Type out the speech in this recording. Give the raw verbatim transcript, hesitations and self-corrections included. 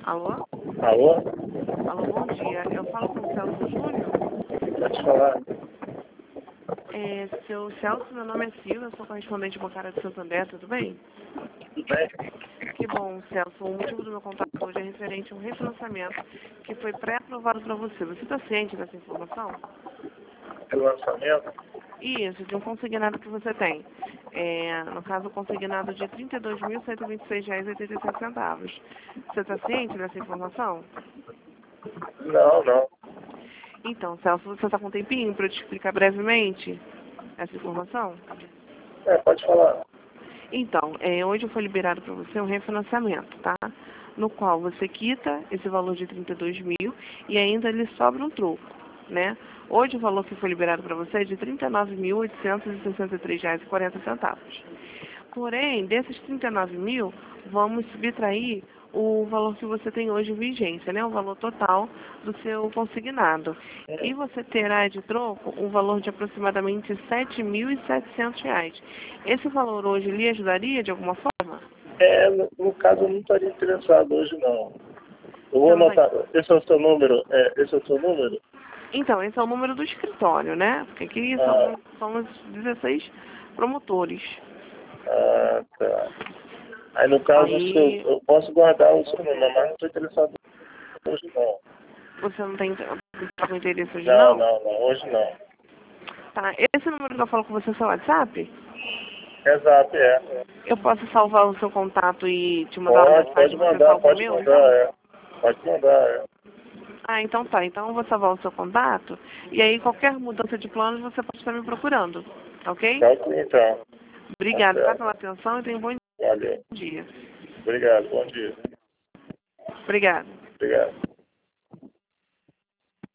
Alô? Alô? Alô, bom dia. Eu falo com o Celso Júnior. Pode falar. É, seu Celso, meu nome é Silvia, eu sou correspondente bancária de Santander, tudo bem? Tudo bem? Que bom, Celso. O motivo do meu contato hoje é referente a um refinanciamento que foi pré-aprovado para você. Você está ciente dessa informação? Pelo lançamento? Isso, de um consignado que você tem. É, no caso, o consignado de trinta e dois mil cento e vinte e seis reais e oitenta e cinco centavos. Você está ciente dessa informação? Não, não. Então, Celso, você está com um tempinho para eu te explicar brevemente essa informação? É, pode falar. Então, é, hoje foi liberado para você um refinanciamento, tá? No qual você quita esse valor de trinta e dois mil e ainda lhe sobra um troco, né? Hoje o valor que foi liberado para você é de trinta e nove mil oitocentos e sessenta e três reais e quarenta centavos. Porém, desses trinta e nove mil, vamos subtrair o valor que você tem hoje em vigência, né? O valor total do seu consignado. E você terá de troco um valor de aproximadamente sete mil e setecentos reais. Esse valor hoje lhe ajudaria de alguma forma? É, no, no caso eu não estaria interessado hoje, não. Eu vou Você não tá- anotar. Esse é o seu número? É, esse é o seu número? Então, esse é o número do escritório, né? Porque aqui Ah, são, somos dezesseis promotores. ah, tá. Aí no caso o seu, Aí eu posso guardar o seu número, mas não estou interessado hoje, não. você não tem tá com interesse hoje, Não, não? não, não. Hoje não. Tá, esse número que eu falo com você é seu WhatsApp? Exato, é. Eu posso salvar o seu contato e te mandar uma Pode, mensagem pode e você mandar, salva o pode meu, mandar, então? é. Pode mandar, é. Ah, então tá. Então eu vou salvar o seu contato e aí qualquer mudança de planos você pode estar me procurando, ok? Tá ok, então. Tá Obrigada, tá, pela certo. atenção e tenha um bom Valeu. dia. Obrigado, bom dia. Obrigada. Obrigado.